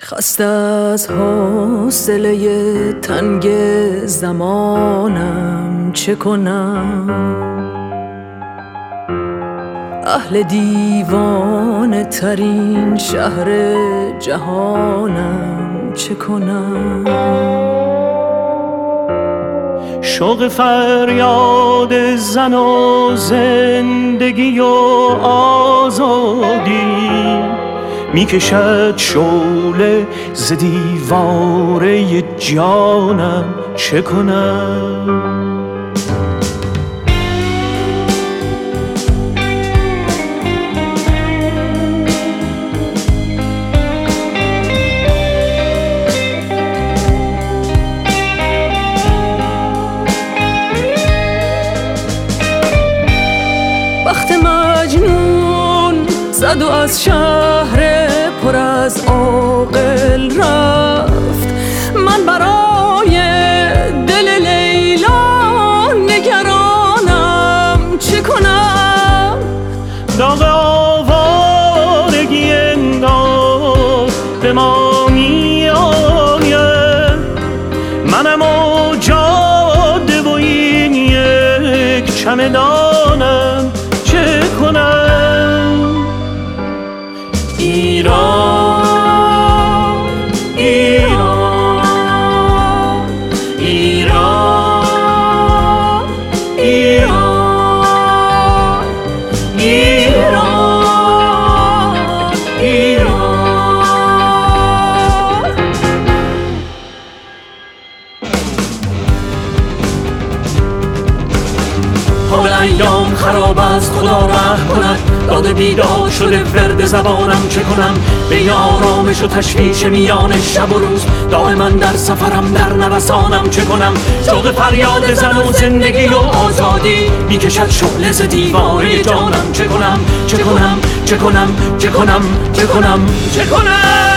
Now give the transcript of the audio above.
خسته از حوصله تنگ زمانم چه کنم؟ اهل دیوانه ترین شهر جهانم چه کنم؟ شوق فریاد زن و زندگی و آزادی میکشد شعله ز دیواره جانم چه کنم؟ وقت مجنون زد و از شهر پر از عاقل رفت، من برای دل لیلا نگرانم چه کنم؟ داغ آوارگی انگار به ما می آید، منم و جاده و این یک چمدانم چه کنم؟ ایران ایران ایران ایران ایران ایران. حال ایام خراب است، خدا رحم کند، داده بیدار شده ورد زبانم چه کنم؟ بین آرامش و تشویش میان شب و روز دائما در سفرم در نرسانم چه کنم؟ شوق فریاد زن و زندگی و آزادی میکشد شعله ز دیواره جانم چه کنم؟ چه کنم؟ چه کنم؟ چه کنم؟ چه کنم؟ چه کنم؟